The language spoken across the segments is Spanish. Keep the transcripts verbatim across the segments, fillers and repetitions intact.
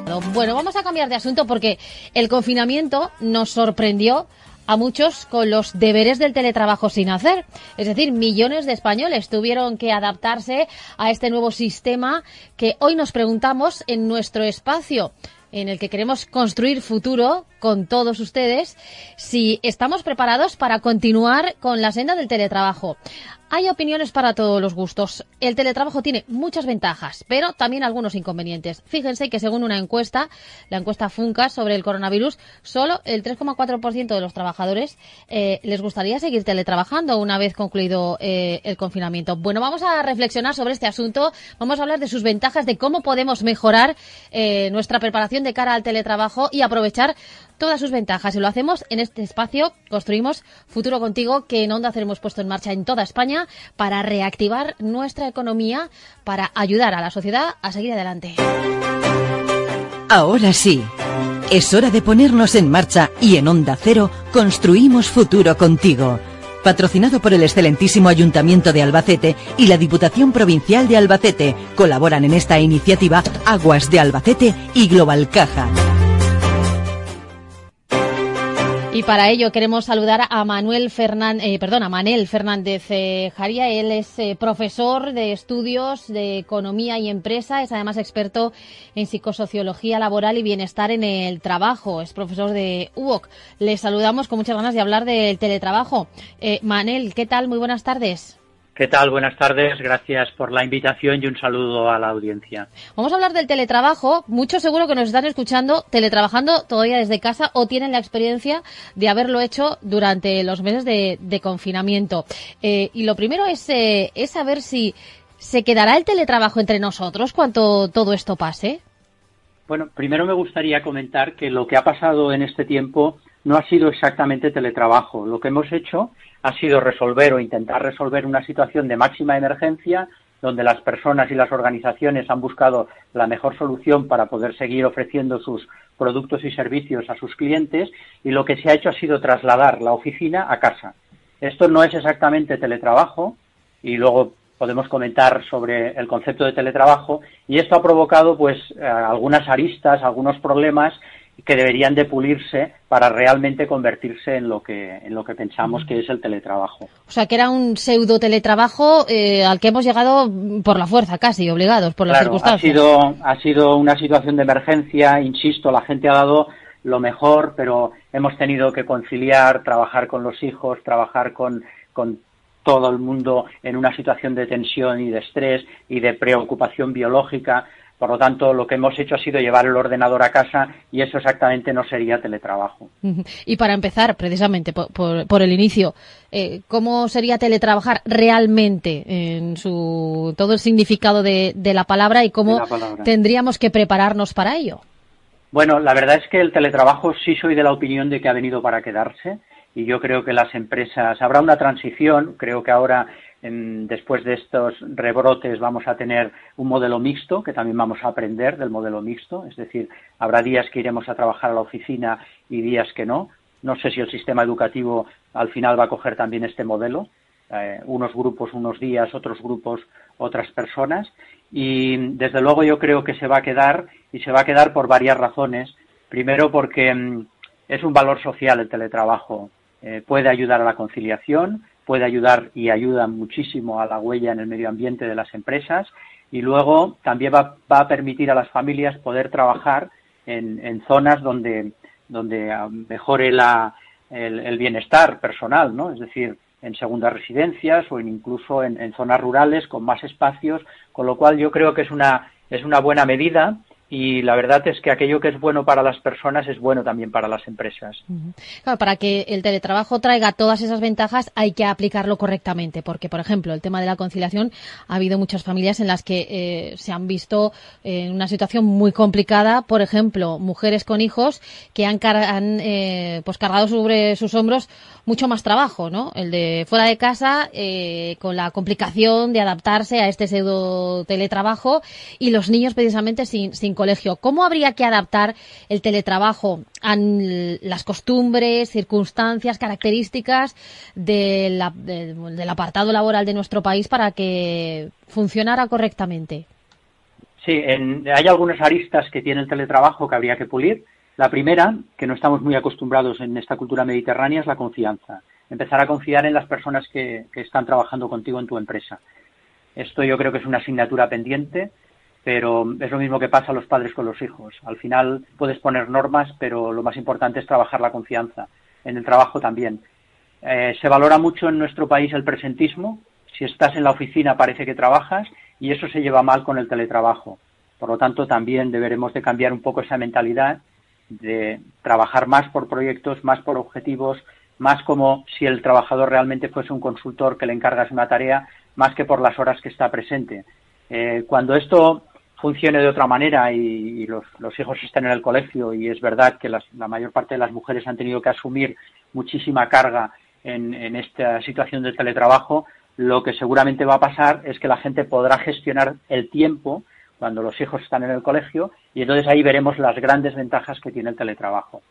acuerdo. Bueno, vamos a cambiar de asunto porque el confinamiento nos sorprendió a muchos con los deberes del teletrabajo sin hacer. Es decir, millones de españoles tuvieron que adaptarse a este nuevo sistema que hoy nos preguntamos en nuestro espacio, en el que queremos construir futuro con todos ustedes, si estamos preparados para continuar con la senda del teletrabajo. Hay opiniones para todos los gustos. El teletrabajo tiene muchas ventajas, pero también algunos inconvenientes. Fíjense que según una encuesta, la encuesta Funcas sobre el coronavirus, solo el tres coma cuatro por ciento de los trabajadores eh, les gustaría seguir teletrabajando una vez concluido eh, el confinamiento. Bueno, vamos a reflexionar sobre este asunto, vamos a hablar de sus ventajas, de cómo podemos mejorar eh, nuestra preparación de cara al teletrabajo y aprovechar todas sus ventajas. Y lo hacemos en este espacio, Construimos Futuro Contigo, que en Onda Cero hemos puesto en marcha en toda España para reactivar nuestra economía, para ayudar a la sociedad a seguir adelante. Ahora sí, es hora de ponernos en marcha y en Onda Cero construimos futuro contigo. Patrocinado por el excelentísimo Ayuntamiento de Albacete y la Diputación Provincial de Albacete. Colaboran en esta iniciativa Aguas de Albacete y Global Caja. Y para ello queremos saludar a Manuel Fernández, eh, perdón, a Manel Fernández eh, Jaria. Él es eh, profesor de estudios de economía y empresa, es además experto en psicosociología laboral y bienestar en el trabajo. Es profesor de U O C. Le saludamos con muchas ganas de hablar del teletrabajo. Eh, Manel, ¿qué tal? Muy buenas tardes. ¿Qué tal? Buenas tardes, gracias por la invitación y un saludo a la audiencia. Vamos a hablar del teletrabajo. Muchos seguro que nos están escuchando teletrabajando todavía desde casa o tienen la experiencia de haberlo hecho durante los meses de, de confinamiento. Eh, y lo primero es, eh, es saber si se quedará el teletrabajo entre nosotros cuando todo esto pase. Bueno, primero me gustaría comentar que lo que ha pasado en este tiempo no ha sido exactamente teletrabajo. Lo que hemos hecho ha sido resolver o intentar resolver una situación de máxima emergencia donde las personas y las organizaciones han buscado la mejor solución para poder seguir ofreciendo sus productos y servicios a sus clientes, y lo que se ha hecho ha sido trasladar la oficina a casa. Esto no es exactamente teletrabajo, y luego podemos comentar sobre el concepto de teletrabajo, y esto ha provocado pues algunas aristas, algunos problemas que deberían de pulirse para realmente convertirse en lo que en lo que pensamos que es el teletrabajo. O sea, que era un pseudo teletrabajo eh, al que hemos llegado por la fuerza, casi obligados por las claro, circunstancias. Ha sido ha sido una situación de emergencia, insisto, la gente ha dado lo mejor, pero hemos tenido que conciliar, trabajar con los hijos, trabajar con con todo el mundo en una situación de tensión y de estrés y de preocupación biológica. Por lo tanto, lo que hemos hecho ha sido llevar el ordenador a casa y eso exactamente no sería teletrabajo. Y para empezar, precisamente, por, por, por el inicio, eh, ¿cómo sería teletrabajar realmente en su todo el significado de, de la palabra y cómo palabra. tendríamos que prepararnos para ello? Bueno, la verdad es que el teletrabajo sí soy de la opinión de que ha venido para quedarse y yo creo que las empresas, habrá una transición, creo que ahora En, después de estos rebrotes vamos a tener un modelo mixto, que también vamos a aprender del modelo mixto, es decir, habrá días que iremos a trabajar a la oficina y días que no. No sé si el sistema educativo al final va a coger también este modelo, eh, unos grupos unos días, otros grupos otras personas, y desde luego yo creo que se va a quedar, y se va a quedar por varias razones. Primero porque mm, es un valor social el teletrabajo, eh, puede ayudar a la conciliación, puede ayudar y ayuda muchísimo a la huella en el medio ambiente de las empresas, y luego también va, va a permitir a las familias poder trabajar en, en zonas donde, donde mejore la, el, el bienestar personal, ¿no? Es decir, en segundas residencias o en, incluso en, en zonas rurales con más espacios, con lo cual yo creo que es una, es una buena medida. Y la verdad es que aquello que es bueno para las personas es bueno también para las empresas. Claro, para que el teletrabajo traiga todas esas ventajas hay que aplicarlo correctamente, porque, por ejemplo, el tema de la conciliación, ha habido muchas familias en las que eh, se han visto en una situación muy complicada, por ejemplo, mujeres con hijos que han, car han eh, pues cargado sobre sus hombros mucho más trabajo, ¿no? El de fuera de casa, eh, con la complicación de adaptarse a este pseudo teletrabajo, y los niños precisamente sin, sin colegio. ¿Cómo habría que adaptar el teletrabajo a las costumbres, circunstancias, características de la, de, del apartado laboral de nuestro país para que funcionara correctamente? Sí, en, hay algunas aristas que tiene el teletrabajo que habría que pulir. La primera, que no estamos muy acostumbrados en esta cultura mediterránea, es la confianza. Empezar a confiar en las personas que, que están trabajando contigo en tu empresa. Esto yo creo que es una asignatura pendiente, pero es lo mismo que pasa a los padres con los hijos. Al final puedes poner normas, pero lo más importante es trabajar la confianza. En el trabajo también. Eh, se valora mucho en nuestro país el presentismo. Si estás en la oficina parece que trabajas y eso se lleva mal con el teletrabajo. Por lo tanto, también deberemos de cambiar un poco esa mentalidad de trabajar más por proyectos, más por objetivos, más como si el trabajador realmente fuese un consultor que le encargas una tarea, más que por las horas que está presente. Eh, cuando esto funcione de otra manera y, y los, los hijos estén en el colegio, y es verdad que las, la mayor parte de las mujeres han tenido que asumir muchísima carga en, en esta situación del teletrabajo, lo que seguramente va a pasar es que la gente podrá gestionar el tiempo cuando los hijos están en el colegio y entonces ahí veremos las grandes ventajas que tiene el teletrabajo.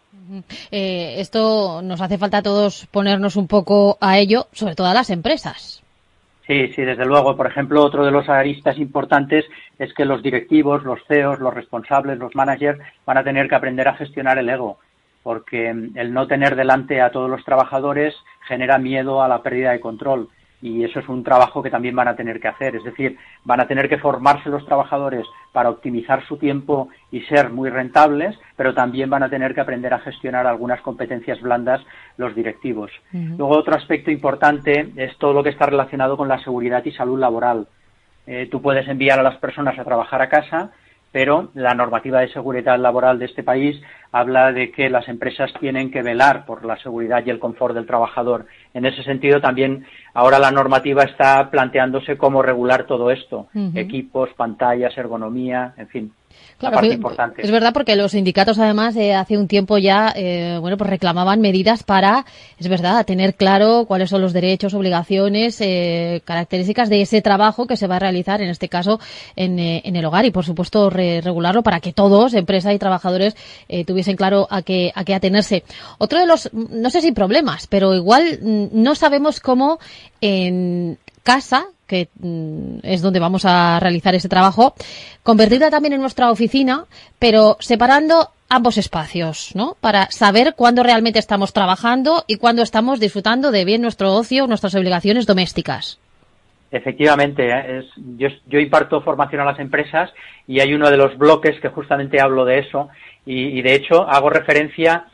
Eh, esto nos hace falta a todos ponernos un poco a ello, sobre todo a las empresas. Sí, sí, desde luego. Por ejemplo, otro de los aristas importantes es que los directivos, los C E Os, los responsables, los managers van a tener que aprender a gestionar el ego, porque el no tener delante a todos los trabajadores genera miedo a la pérdida de control. Y eso es un trabajo que también van a tener que hacer. Es decir, van a tener que formarse los trabajadores para optimizar su tiempo y ser muy rentables, pero también van a tener que aprender a gestionar algunas competencias blandas los directivos. Uh-huh. Luego, otro aspecto importante es todo lo que está relacionado con la seguridad y salud laboral. Eh, tú puedes enviar a las personas a trabajar a casa, pero la normativa de seguridad laboral de este país habla de que las empresas tienen que velar por la seguridad y el confort del trabajador. En ese sentido, también ahora la normativa está planteándose cómo regular todo esto. Uh-huh. Equipos, pantallas, ergonomía, en fin. Claro, parte importante. Es verdad, porque los sindicatos además eh, hace un tiempo ya eh, bueno pues reclamaban medidas para, es verdad, tener claro cuáles son los derechos, obligaciones, eh, características de ese trabajo que se va a realizar, en este caso, en, eh, en el hogar y, por supuesto, re regularlo para que todos, empresa y trabajadores, eh, tuviesen claro a qué, a qué atenerse. Otro de los, no sé si problemas, pero igual no sabemos cómo en casa, que mm, es donde vamos a realizar ese trabajo, convertirla también en nuestra oficina, pero separando ambos espacios, ¿no? Para saber cuándo realmente estamos trabajando y cuándo estamos disfrutando de bien nuestro ocio, nuestras obligaciones domésticas. Efectivamente, ¿eh? es, yo, yo imparto formación a las empresas y hay uno de los bloques que justamente hablo de eso y, y de hecho hago referencia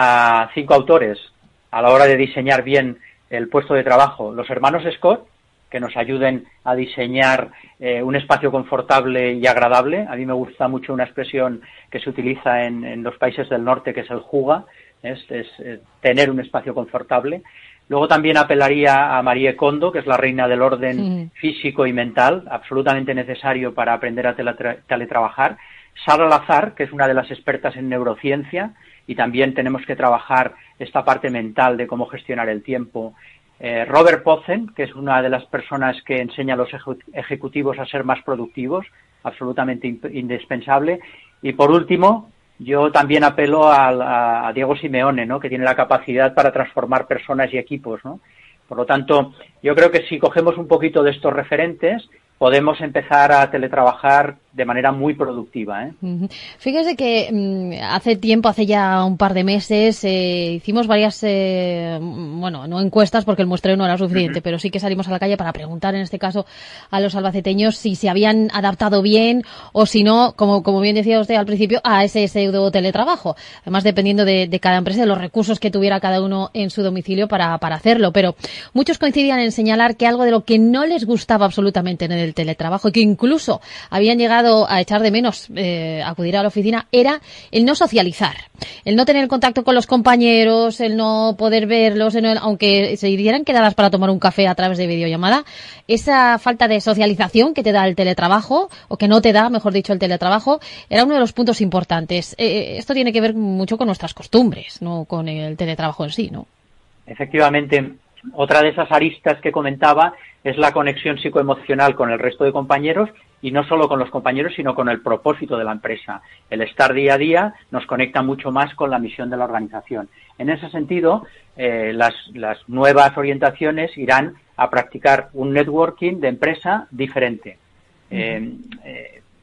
a cinco autores a la hora de diseñar bien el puesto de trabajo. Los hermanos Scott, que nos ayuden a diseñar eh, un espacio confortable y agradable. A mí me gusta mucho una expresión que se utiliza en, en los países del norte, que es el juga, es, es, es tener un espacio confortable. Luego también apelaría a Marie Kondo, que es la reina del orden sí. físico y mental, absolutamente necesario para aprender a teletra teletrabajar. Sara Lazar, que es una de las expertas en neurociencia, y también tenemos que trabajar esta parte mental de cómo gestionar el tiempo. Eh, Robert Pozen, que es una de las personas que enseña a los eje ejecutivos a ser más productivos, absolutamente indispensable. Y por último, yo también apelo a, a, a Diego Simeone, ¿no? Que tiene la capacidad para transformar personas y equipos, ¿no? Por lo tanto, yo creo que si cogemos un poquito de estos referentes, podemos empezar a teletrabajar de manera muy productiva, ¿eh? Uh-huh. Fíjese que mmm, hace tiempo, hace ya un par de meses, eh, hicimos varias, eh, bueno, no encuestas porque el muestreo no era suficiente, uh-huh. pero sí que salimos a la calle para preguntar, en este caso, a los albaceteños si se habían adaptado bien o si no, como, como bien decía usted al principio, a ese pseudo teletrabajo. Además, dependiendo de, de cada empresa, de los recursos que tuviera cada uno en su domicilio para, para hacerlo. Pero muchos coincidían en señalar que algo de lo que no les gustaba absolutamente en el teletrabajo y que incluso habían llegado a echar de menos eh, acudir a la oficina era el no socializar, el no tener contacto con los compañeros, el no poder verlos, el no, aunque se dieran quedadas para tomar un café a través de videollamada, esa falta de socialización que te da el teletrabajo, o que no te da, mejor dicho, el teletrabajo, era uno de los puntos importantes. Eh, esto tiene que ver mucho con nuestras costumbres, no con el teletrabajo en sí, ¿no? Efectivamente. Otra de esas aristas que comentaba es la conexión psicoemocional con el resto de compañeros y no solo con los compañeros, sino con el propósito de la empresa. El estar día a día nos conecta mucho más con la misión de la organización. En ese sentido, eh, las, las nuevas orientaciones irán a practicar un networking de empresa diferente. Eh, eh,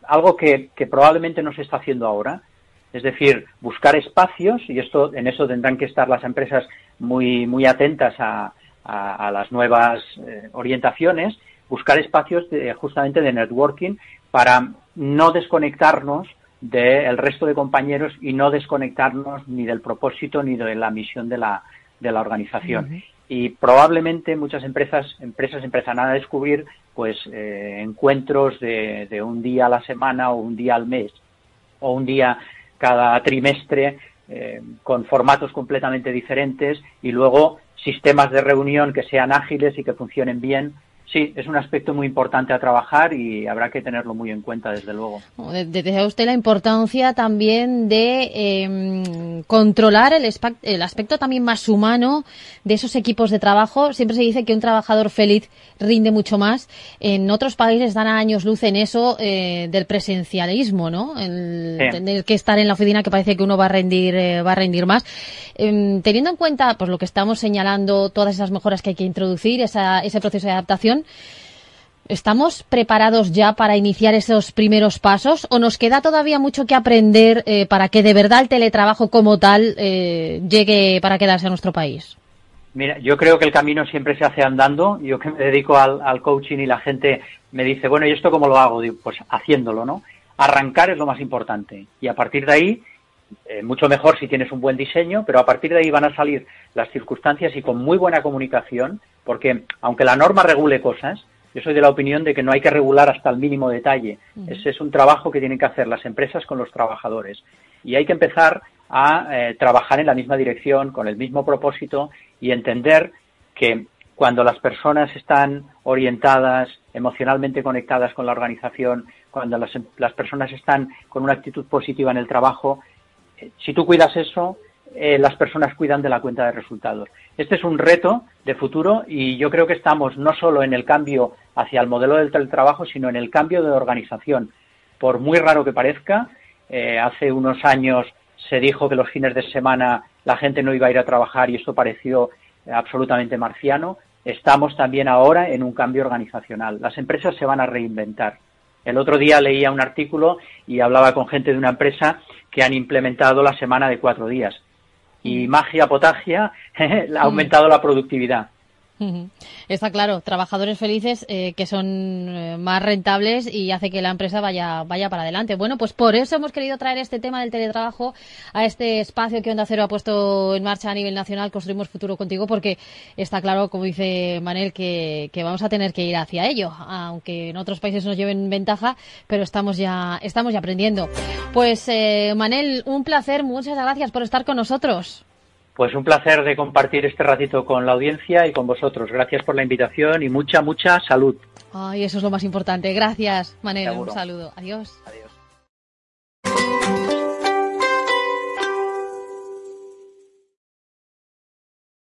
algo que, que probablemente no se está haciendo ahora, es decir, buscar espacios, y esto en eso tendrán que estar las empresas muy, muy atentas a, a, a las nuevas eh, orientaciones, buscar espacios de, justamente de networking para no desconectarnos del resto de compañeros y no desconectarnos ni del propósito ni de la misión de la, de la organización. Uh-huh. Y probablemente muchas empresas empresas empezarán a descubrir pues eh, encuentros de, de un día a la semana o un día al mes o un día cada trimestre eh, con formatos completamente diferentes y luego sistemas de reunión que sean ágiles y que funcionen bien. Sí, es un aspecto muy importante a trabajar y habrá que tenerlo muy en cuenta, desde luego. Decía usted la importancia también de eh, controlar el, el aspecto también más humano de esos equipos de trabajo. Siempre se dice que un trabajador feliz rinde mucho más. En otros países dan a años luz en eso eh, del presencialismo, ¿no? El sí. Tener que estar en la oficina, que parece que uno va a rendir eh, va a rendir más. Eh, teniendo en cuenta pues lo que estamos señalando, todas esas mejoras que hay que introducir, esa, ese proceso de adaptación, ¿estamos preparados ya para iniciar esos primeros pasos o nos queda todavía mucho que aprender eh, para que de verdad el teletrabajo como tal eh, llegue para quedarse a nuestro país? Mira, yo creo que el camino siempre se hace andando. Yo que me dedico al, al coaching y la gente me dice, bueno, ¿y esto cómo lo hago? Digo, pues haciéndolo, ¿no? Arrancar es lo más importante y a partir de ahí, eh, mucho mejor si tienes un buen diseño, pero a partir de ahí van a salir las circunstancias y con muy buena comunicación, porque aunque la norma regule cosas, yo soy de la opinión de que no hay que regular hasta el mínimo detalle. Uh-huh. Ese es un trabajo que tienen que hacer las empresas con los trabajadores. Y hay que empezar a eh, trabajar en la misma dirección, con el mismo propósito y entender que cuando las personas están orientadas, emocionalmente conectadas con la organización, cuando las, las personas están con una actitud positiva en el trabajo, eh, si tú cuidas eso, eh, las personas cuidan de la cuenta de resultados. Este es un reto de futuro y yo creo que estamos no solo en el cambio hacia el modelo del teletrabajo, sino en el cambio de organización. Por muy raro que parezca, eh, hace unos años se dijo que los fines de semana la gente no iba a ir a trabajar y esto pareció eh, absolutamente marciano. Estamos también ahora en un cambio organizacional. Las empresas se van a reinventar. El otro día leía un artículo y hablaba con gente de una empresa que han implementado la semana de cuatro días. Y magia potagia, ha aumentado la productividad. Está claro, trabajadores felices eh, que son eh, más rentables y hace que la empresa vaya vaya para adelante. Bueno, pues por eso hemos querido traer este tema del teletrabajo a este espacio que Onda Cero ha puesto en marcha a nivel nacional, Construimos Futuro Contigo, porque está claro, como dice Manel, que, que vamos a tener que ir hacia ello, aunque en otros países nos lleven ventaja, pero estamos ya estamos ya aprendiendo. Pues eh, Manel, un placer, muchas gracias por estar con nosotros. Pues un placer de compartir este ratito con la audiencia y con vosotros. Gracias por la invitación y mucha, mucha salud. Ay, eso es lo más importante. Gracias, Manel. Seguro. Un saludo. Adiós. Adiós.